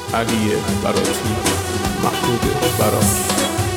علی براتی، محمود براش.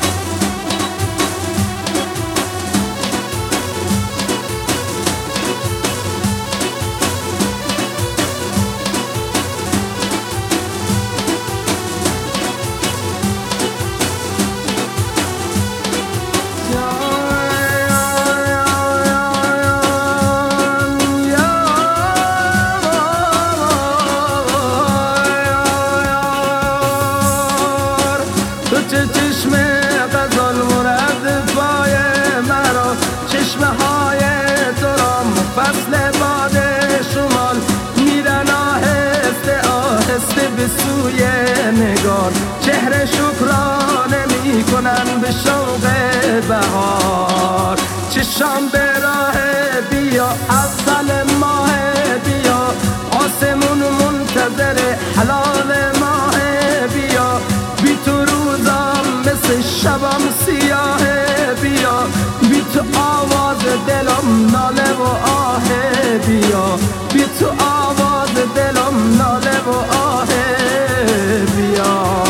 چشم غزال مرد پای مرا، چشمه های تو را فصل باد شمال میرن آهسته آهسته به سوی نگار، چهره شکرانه میکنن به شوق بهار. چشام به راه بیا اول ماه بیا، آسمون منتظر حلال ماه بیا، بی تو روزم مثل شبم سیاهه بیا، بی تو آواز دلم ناله و آهه بیا، بی تو آواز دلم ناله و آهه بیا.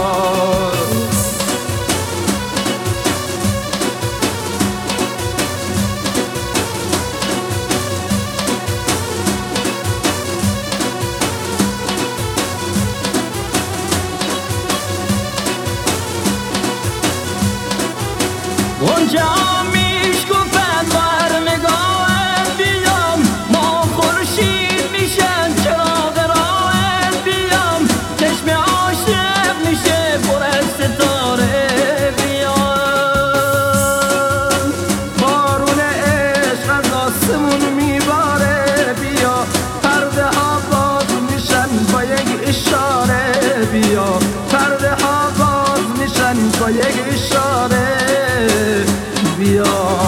اونجا میشکفن بر نگاه بیام، ما خورشید میشن چراغ راه بیام، چشم عاشق میشه پر از ستاره بیام. بارون عشق از آسمون میباره بیا، پرده ها باز میشن با یک اشاره بیا، پرده ها باز میشن با یک اشاره بیا.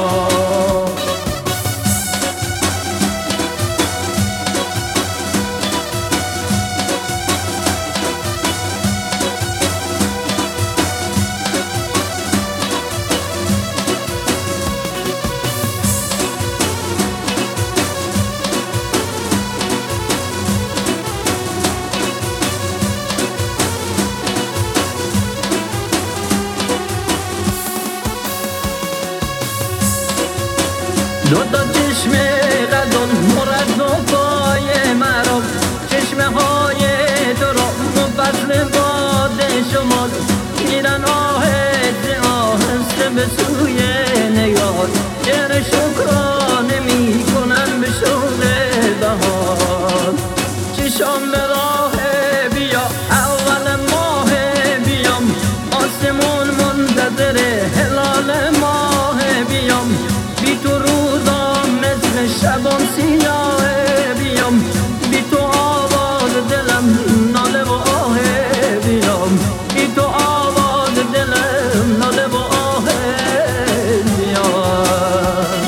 دوتا چشم غزال مرد پای مرا، چشمه های تو را فصل باد شمال میرن آهسته آهسته به سوی نگار، چهره شکرانه میکنن به شوق بهار. چشام به راه بیا اول ماه بیام، آسمون منتظر هلال ماه بیام، بی تو روزام مثل شبم سیاهه بیام، بی تو آواز دلم ناله و آهه بیام، بی تو آواز دلم ناله و آهه بیام.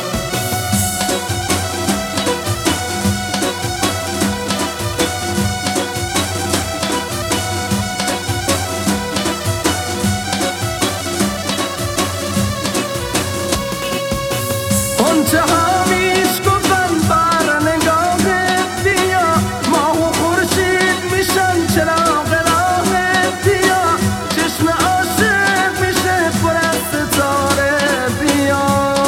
آنچه ها میشکفن بر نگاه بیا، ماه و خورشید میشن چراغ راه بیا، چشم عاشق میشه پر از ستاره بیا.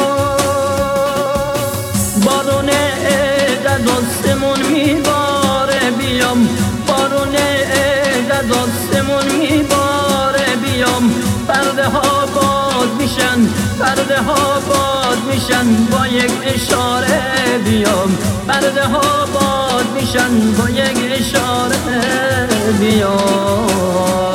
بارون عشق از آسمون میباره بیام، بارون عشق از آسمون میباره بیام، پرده ها باز میشن پرده ها باز میشن با یک اشاره بیام، پرده ها باز میشن با یک اشاره بیام.